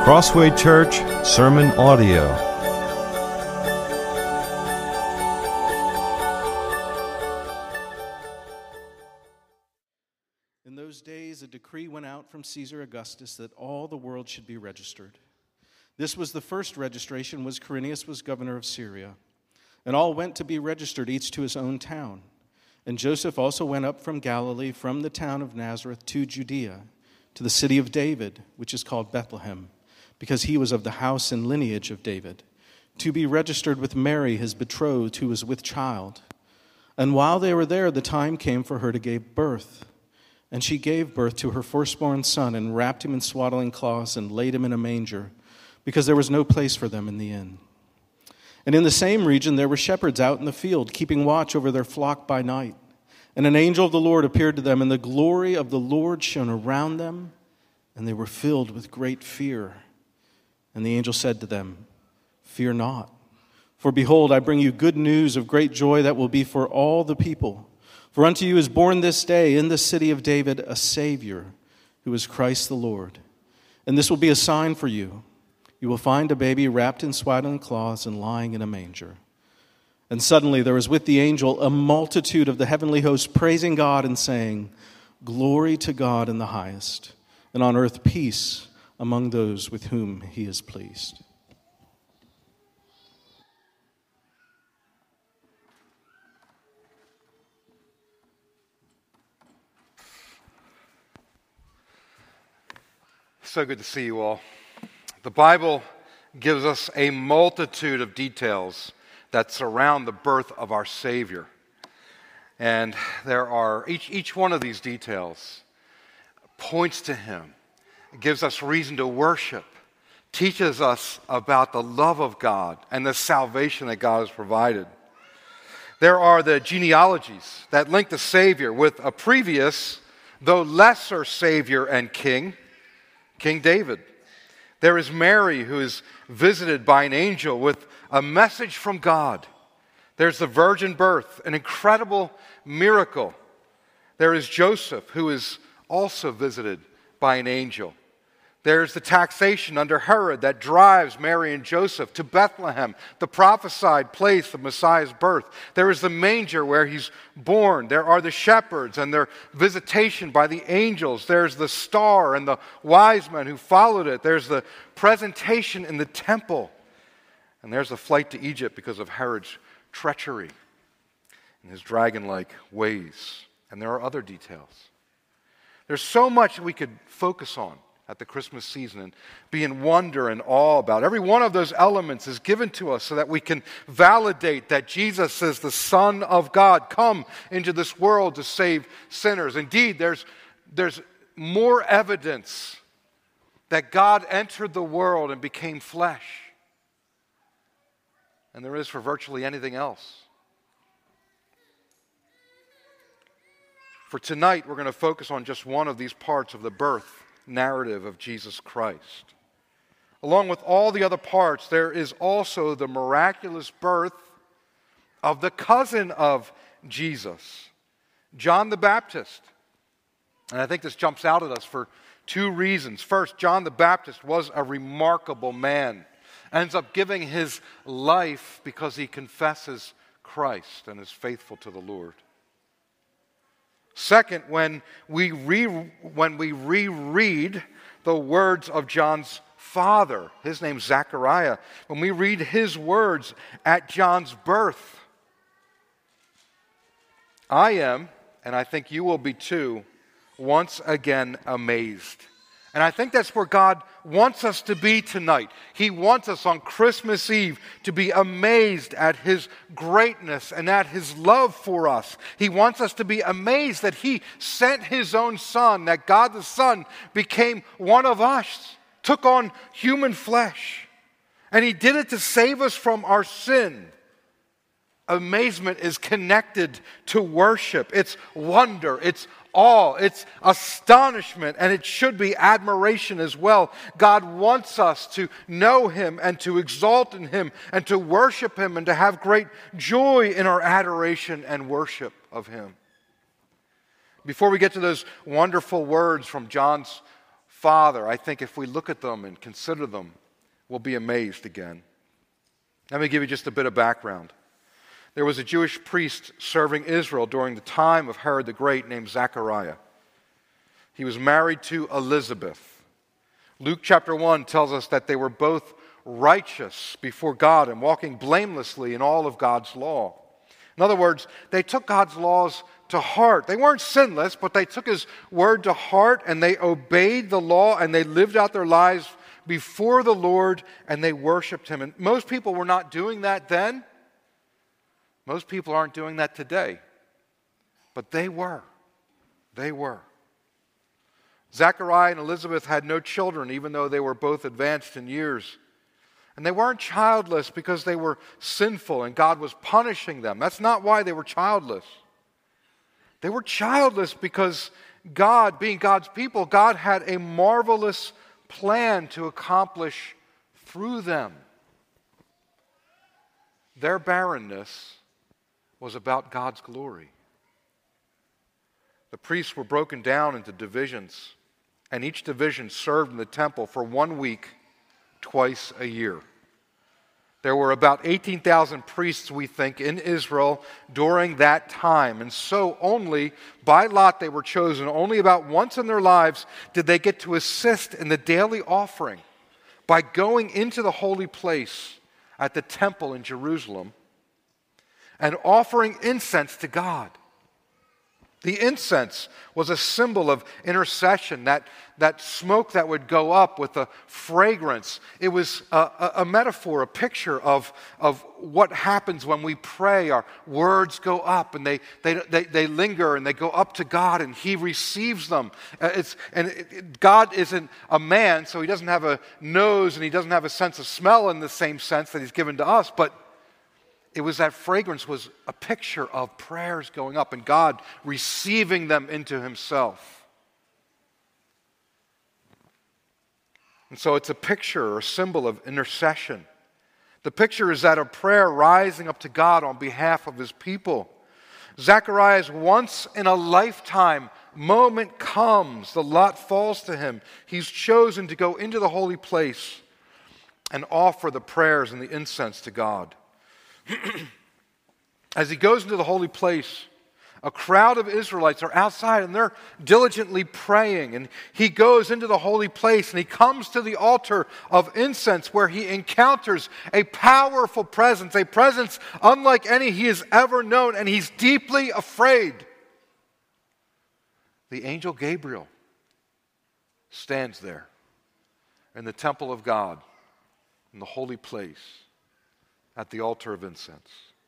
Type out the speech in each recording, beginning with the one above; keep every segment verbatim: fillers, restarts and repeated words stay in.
Crossway Church Sermon Audio. In those days, a decree went out from Caesar Augustus that all the world should be registered. This was the first registration, was Quirinius was governor of Syria. And all went to be registered, each to his own town. And Joseph also went up from Galilee, from the town of Nazareth to Judea, to the city of David, which is called Bethlehem, because he was of the house and lineage of David, to be registered with Mary, his betrothed, who was with child. And while they were there, the time came for her to give birth. And she gave birth to her firstborn son, and wrapped him in swaddling cloths, and laid him in a manger, because there was no place for them in the inn. And in the same region there were shepherds out in the field, keeping watch over their flock by night. And an angel of the Lord appeared to them, and the glory of the Lord shone around them, and they were filled with great fear. And the angel said to them, "Fear not, for behold, I bring you good news of great joy that will be for all the people. For unto you is born this day in the city of David a Savior, who is Christ the Lord. And this will be a sign for you. You will find a baby wrapped in swaddling cloths and lying in a manger." And suddenly there was with the angel a multitude of the heavenly host praising God and saying, "Glory to God in the highest, and on earth peace among those with whom he is pleased." So good to see you all. The Bible gives us a multitude of details that surround the birth of our Savior. And there are, each, each one of these details points to him. It gives us reason to worship, teaches us about the love of God and the salvation that God has provided. There are the genealogies that link the Savior with a previous, though lesser Savior and King, King David. There is Mary, who is visited by an angel with a message from God. There's the virgin birth, an incredible miracle. There is Joseph, who is also visited by an angel. There's the taxation under Herod that drives Mary and Joseph to Bethlehem, the prophesied place of Messiah's birth. There is the manger where he's born. There are the shepherds and their visitation by the angels. There's the star and the wise men who followed it. There's the presentation in the temple. And there's the flight to Egypt because of Herod's treachery and his dragon-like ways. And there are other details. There's so much we could focus on at the Christmas season and be in wonder and awe about. Every one of those elements is given to us so that we can validate that Jesus is the Son of God, come into this world to save sinners. Indeed, there's, there's more evidence that God entered the world and became flesh than there is for virtually anything else. For tonight, we're going to focus on just one of these parts of the birth narrative of Jesus Christ. Along with all the other parts, there is also the miraculous birth of the cousin of Jesus, John the Baptist. And I think this jumps out at us for two reasons. First, John the Baptist was a remarkable man. Ends up giving his life because he confesses Christ and is faithful to the Lord. Second, when we re, when we reread the words of John's father, his name's Zechariah, when we read his words at John's birth, I am, and I think you will be too, once again amazed. And I think that's where God wants us to be tonight. He wants us on Christmas Eve to be amazed at his greatness and at his love for us. He wants us to be amazed that he sent his own Son, that God the Son became one of us, took on human flesh. And he did it to save us from our sin. Amazement is connected to worship. It's wonder. It's awe. It's astonishment. And it should be admiration as well. God wants us to know him and to exalt in him and to worship him and to have great joy in our adoration and worship of him. Before we get to those wonderful words from John's father, I think if we look at them and consider them, we'll be amazed again. Let me give you just a bit of background. There was a Jewish priest serving Israel during the time of Herod the Great named Zechariah. He was married to Elizabeth. Luke chapter one tells us that they were both righteous before God and walking blamelessly in all of God's law. In other words, they took God's laws to heart. They weren't sinless, but they took His word to heart and they obeyed the law and they lived out their lives before the Lord and they worshiped Him. And most people were not doing that then. Most people aren't doing that today. But they were. They were. Zechariah and Elizabeth had no children, even though they were both advanced in years. And they weren't childless because they were sinful and God was punishing them. That's not why they were childless. They were childless because God, being God's people, God had a marvelous plan to accomplish through them. Their barrenness was about God's glory. The priests were broken down into divisions, and each division served in the temple for one week, twice a year. There were about eighteen thousand priests, we think, in Israel during that time. And so only by lot they were chosen. Only about once in their lives did they get to assist in the daily offering by going into the holy place at the temple in Jerusalem and offering incense to God. The incense was a symbol of intercession, that, that smoke that would go up with a fragrance. It was a, a, a metaphor, a picture of, of what happens when we pray. Our words go up and they, they, they, they linger and they go up to God and He receives them. Uh, it's, and it, it, God isn't a man, so He doesn't have a nose and He doesn't have a sense of smell in the same sense that He's given to us, but it was that fragrance was a picture of prayers going up and God receiving them into Himself. And so it's a picture or a symbol of intercession. The picture is that of prayer rising up to God on behalf of His people. Zechariah's once in a lifetime moment comes. The lot falls to him. He's chosen to go into the holy place and offer the prayers and the incense to God. As he goes into the holy place, a crowd of Israelites are outside and they're diligently praying. And he goes into the holy place and he comes to the altar of incense where he encounters a powerful presence, a presence unlike any he has ever known, and he's deeply afraid. The angel Gabriel stands there in the temple of God, in the holy place, at the altar of incense.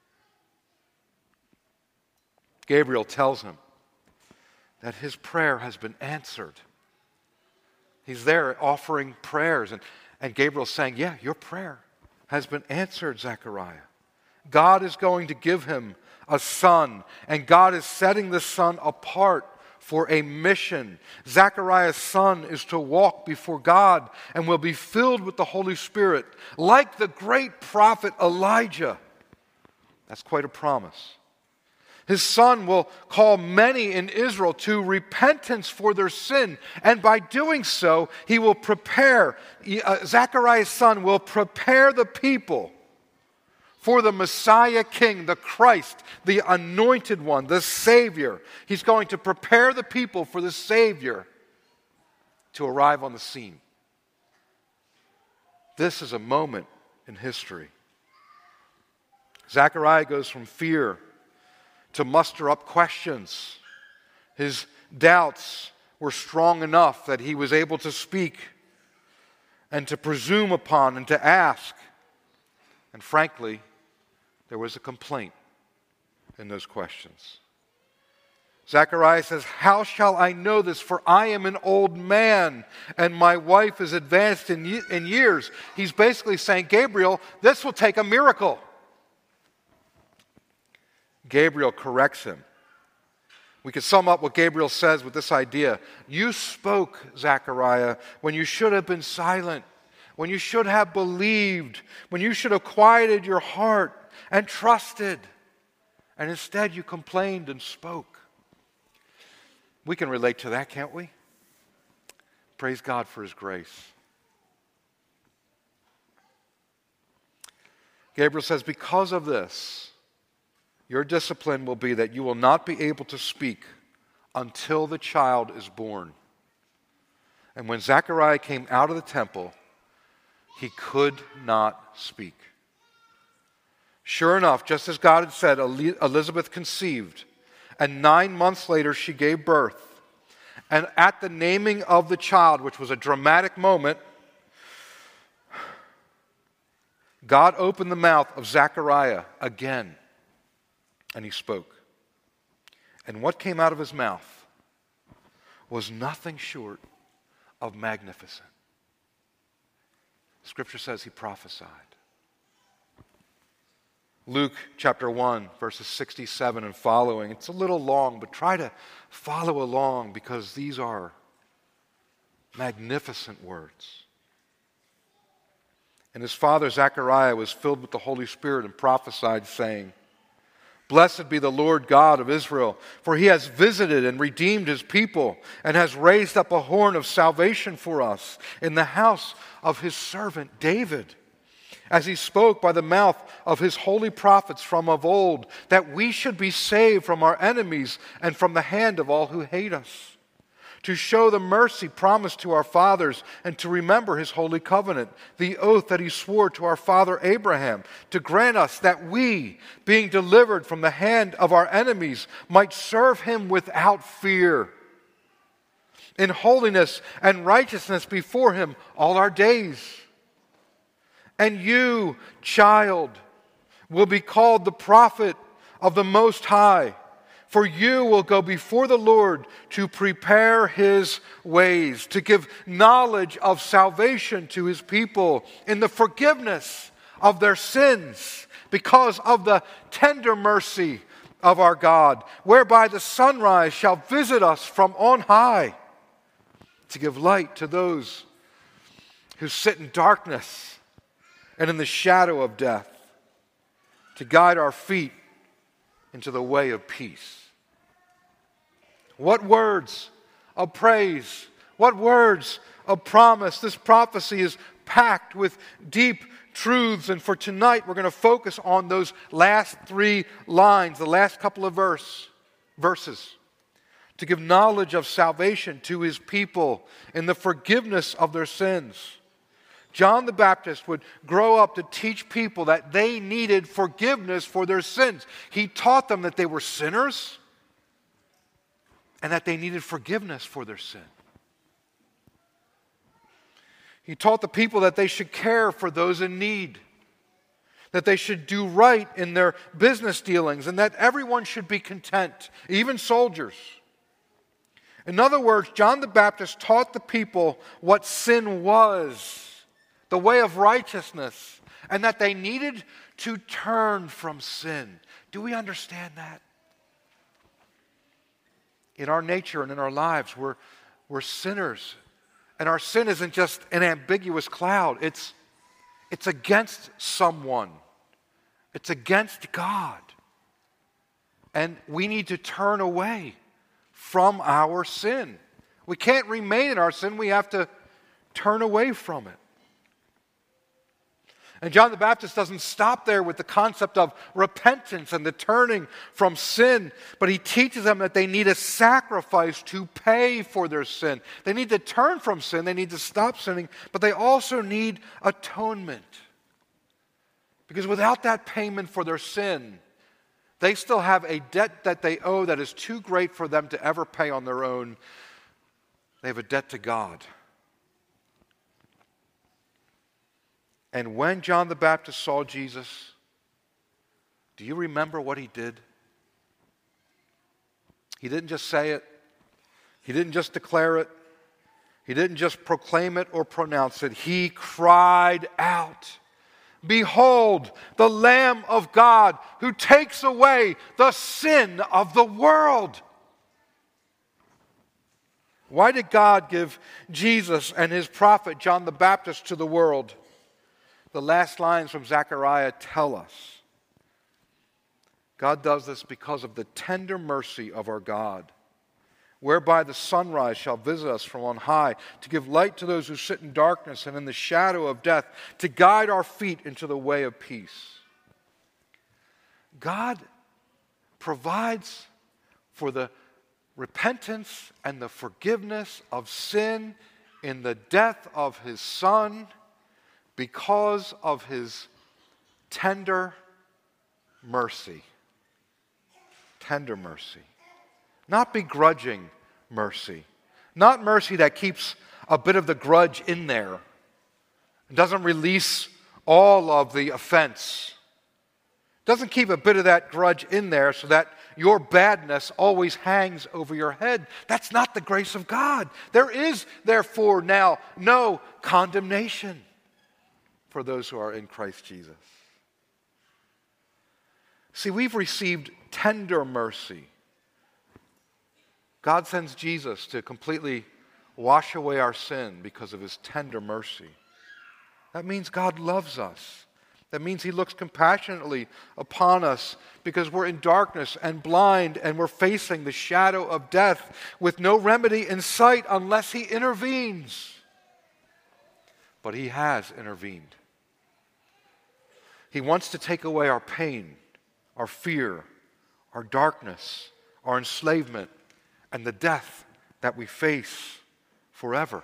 Gabriel tells him that his prayer has been answered. He's there offering prayers, and, and Gabriel's saying, yeah, your prayer has been answered, Zechariah. God is going to give him a son, and God is setting the son apart for a mission. Zechariah's son is to walk before God and will be filled with the Holy Spirit, like the great prophet Elijah. That's quite a promise. His son will call many in Israel to repentance for their sin, and by doing so, he will prepare, uh, Zechariah's son will prepare the people for the Messiah King, the Christ, the Anointed One, the Savior. He's going to prepare the people for the Savior to arrive on the scene. This is a moment in history. Zechariah goes from fear to muster up questions. His doubts were strong enough that he was able to speak and to presume upon and to ask. And frankly, there was a complaint in those questions. Zechariah says, how shall I know this? For I am an old man, and my wife is advanced in, in years. He's basically saying, Gabriel, this will take a miracle. Gabriel corrects him. We could sum up what Gabriel says with this idea. You spoke, Zechariah, when you should have been silent, when you should have believed, when you should have quieted your heart and trusted, and instead you complained and spoke. We can relate to that, can't we? Praise God for his grace. Gabriel says, because of this, your discipline will be that you will not be able to speak until the child is born. And when Zechariah came out of the temple, he could not speak. Sure enough, just as God had said, Elizabeth conceived, and nine months later she gave birth. And at the naming of the child, which was a dramatic moment, God opened the mouth of Zechariah again, and he spoke. And what came out of his mouth was nothing short of magnificent. Scripture says he prophesied. Luke chapter one, verses sixty-seven and following. It's a little long, but try to follow along because these are magnificent words. And his father Zechariah was filled with the Holy Spirit and prophesied, saying, Blessed be the Lord God of Israel, for he has visited and redeemed his people and has raised up a horn of salvation for us in the house of his servant David, as he spoke by the mouth of his holy prophets from of old, that we should be saved from our enemies and from the hand of all who hate us, to show the mercy promised to our fathers and to remember his holy covenant, the oath that he swore to our father Abraham, to grant us that we, being delivered from the hand of our enemies, might serve him without fear, in holiness and righteousness before him all our days. And you, child, will be called the prophet of the Most High, for you will go before the Lord to prepare his ways, to give knowledge of salvation to his people in the forgiveness of their sins, because of the tender mercy of our God, whereby the sunrise shall visit us from on high, to give light to those who sit in darkness and in the shadow of death, to guide our feet into the way of peace. What words of praise, what words of promise. This prophecy is packed with deep truths, and for tonight we're going to focus on those last three lines, the last couple of verse, verses, to give knowledge of salvation to his people in the forgiveness of their sins. John the Baptist would grow up to teach people that they needed forgiveness for their sins. He taught them that they were sinners and that they needed forgiveness for their sin. He taught the people that they should care for those in need, that they should do right in their business dealings, and that everyone should be content, even soldiers. In other words, John the Baptist taught the people what sin was, the way of righteousness, and that they needed to turn from sin. Do we understand that? In our nature and in our lives, we're, we're sinners. And our sin isn't just an ambiguous cloud. It's, it's against someone. It's against God. And we need to turn away from our sin. We can't remain in our sin. We have to turn away from it. And John the Baptist doesn't stop there with the concept of repentance and the turning from sin, but he teaches them that they need a sacrifice to pay for their sin. They need to turn from sin, they need to stop sinning, but they also need atonement. Because without that payment for their sin, they still have a debt that they owe that is too great for them to ever pay on their own. They have a debt to God. And when John the Baptist saw Jesus, do you remember what he did? He didn't just say it. He didn't just declare it. He didn't just proclaim it or pronounce it. He cried out, "Behold, the Lamb of God who takes away the sin of the world." Why did God give Jesus and his prophet John the Baptist to the world? The last lines from Zechariah tell us. God does this because of the tender mercy of our God, whereby the sunrise shall visit us from on high, to give light to those who sit in darkness and in the shadow of death, to guide our feet into the way of peace. God provides for the repentance and the forgiveness of sin in the death of his Son because of his tender mercy. Tender mercy. Not begrudging mercy. Not mercy that keeps a bit of the grudge in there. It doesn't release all of the offense. Doesn't keep a bit of that grudge in there so that your badness always hangs over your head. That's not the grace of God. There is, therefore, now no condemnation for those who are in Christ Jesus. See, we've received tender mercy. God sends Jesus to completely wash away our sin because of his tender mercy. That means God loves us. That means he looks compassionately upon us because we're in darkness and blind and we're facing the shadow of death with no remedy in sight unless he intervenes. But he has intervened. He wants to take away our pain, our fear, our darkness, our enslavement, and the death that we face forever.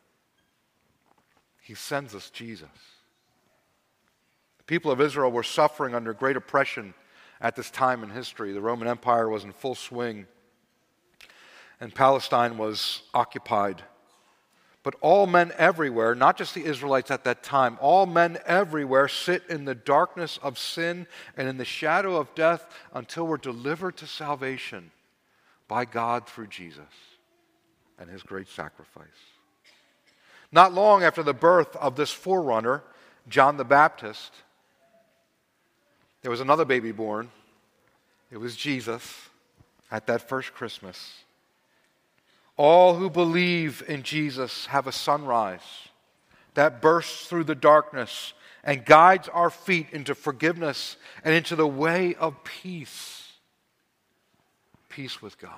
He sends us Jesus. The people of Israel were suffering under great oppression at this time in history. The Roman Empire was in full swing, and Palestine was occupied. But all men everywhere, not just the Israelites at that time, all men everywhere sit in the darkness of sin and in the shadow of death until we're delivered to salvation by God through Jesus and his great sacrifice. Not long after the birth of this forerunner, John the Baptist, there was another baby born. It was Jesus at that first Christmas. All who believe in Jesus have a sunrise that bursts through the darkness and guides our feet into forgiveness and into the way of peace. Peace with God.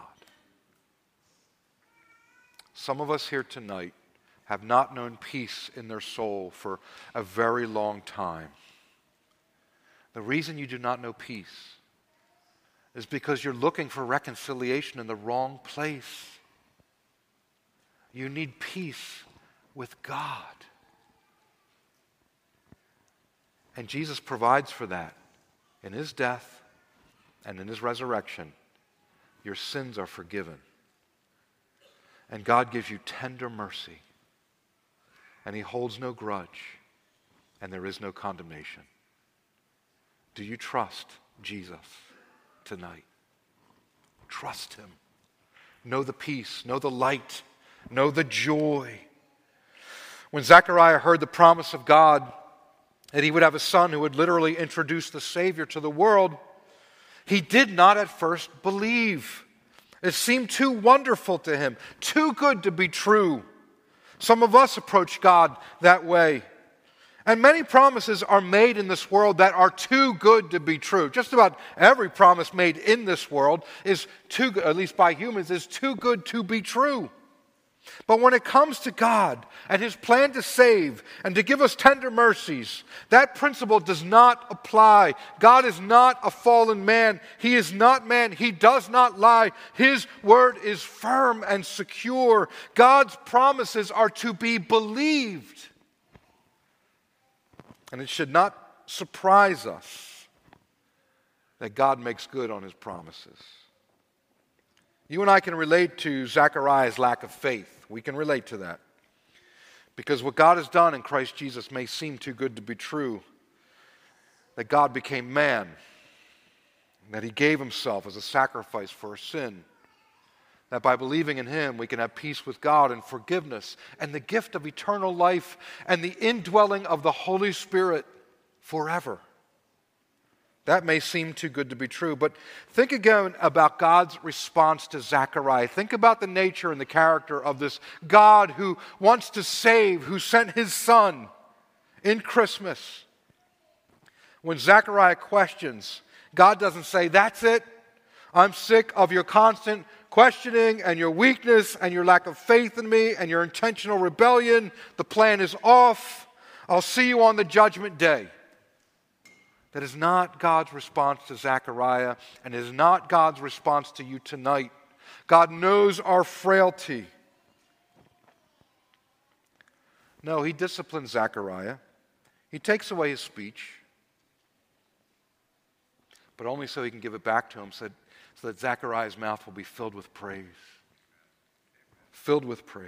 Some of us here tonight have not known peace in their soul for a very long time. The reason you do not know peace is because you're looking for reconciliation in the wrong place. You need peace with God. And Jesus provides for that. In his death and in his resurrection, your sins are forgiven. And God gives you tender mercy. And he holds no grudge. And there is no condemnation. Do you trust Jesus tonight? Trust him. Know the peace. Know the light. Know the joy. When Zechariah heard the promise of God that he would have a son who would literally introduce the Savior to the world, he did not at first believe. It seemed too wonderful to him, too good to be true. Some of us approach God that way. And many promises are made in this world that are too good to be true. Just about every promise made in this world is too good, at least by humans, is too good to be true. But when it comes to God and his plan to save and to give us tender mercies, that principle does not apply. God is not a fallen man. He is not man. He does not lie. His word is firm and secure. God's promises are to be believed. And it should not surprise us that God makes good on his promises. You and I can relate to Zechariah's lack of faith. We can relate to that. Because what God has done in Christ Jesus may seem too good to be true. That God became man. That he gave himself as a sacrifice for our sin. That by believing in him, we can have peace with God and forgiveness and the gift of eternal life and the indwelling of the Holy Spirit forever. That may seem too good to be true, but think again about God's response to Zechariah. Think about the nature and the character of this God who wants to save, who sent his son in Christmas. When Zechariah questions, God doesn't say, "That's it. I'm sick of your constant questioning and your weakness and your lack of faith in me and your intentional rebellion. The plan is off. I'll see you on the judgment day. That is not God's response to Zechariah, and is not God's response to you tonight. God knows our frailty. No, he disciplines Zechariah. He takes away his speech, but only so he can give it back to him, so that, so that Zechariah's mouth will be filled with praise. Filled with praise.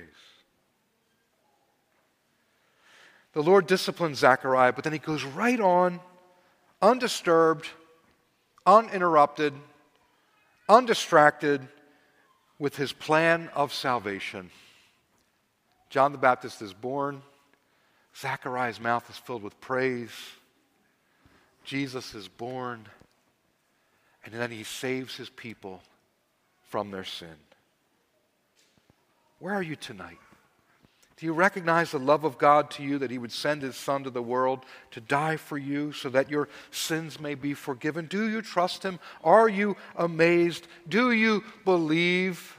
The Lord disciplines Zechariah, but then he goes right on, undisturbed, uninterrupted, undistracted, with his plan of salvation. John the Baptist is born. Zechariah's mouth is filled with praise. Jesus is born. And then he saves his people from their sin. Where are you tonight? Do you recognize the love of God to you, that he would send his Son to the world to die for you so that your sins may be forgiven? Do you trust him? Are you amazed? Do you believe?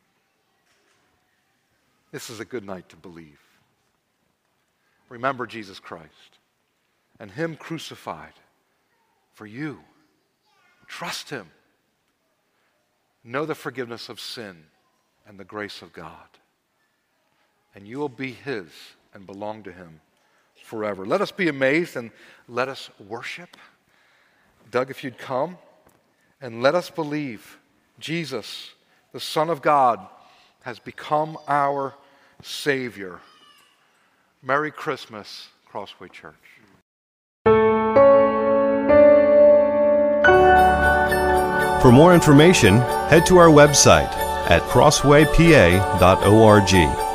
This is a good night to believe. Remember Jesus Christ and him crucified for you. Trust him. Know the forgiveness of sin and the grace of God. And you will be his and belong to him forever. Let us be amazed and let us worship. Doug, if you'd come, and let us believe Jesus, the Son of God, has become our Savior. Merry Christmas, Crossway Church. For more information, head to our website at crossway p a dot org.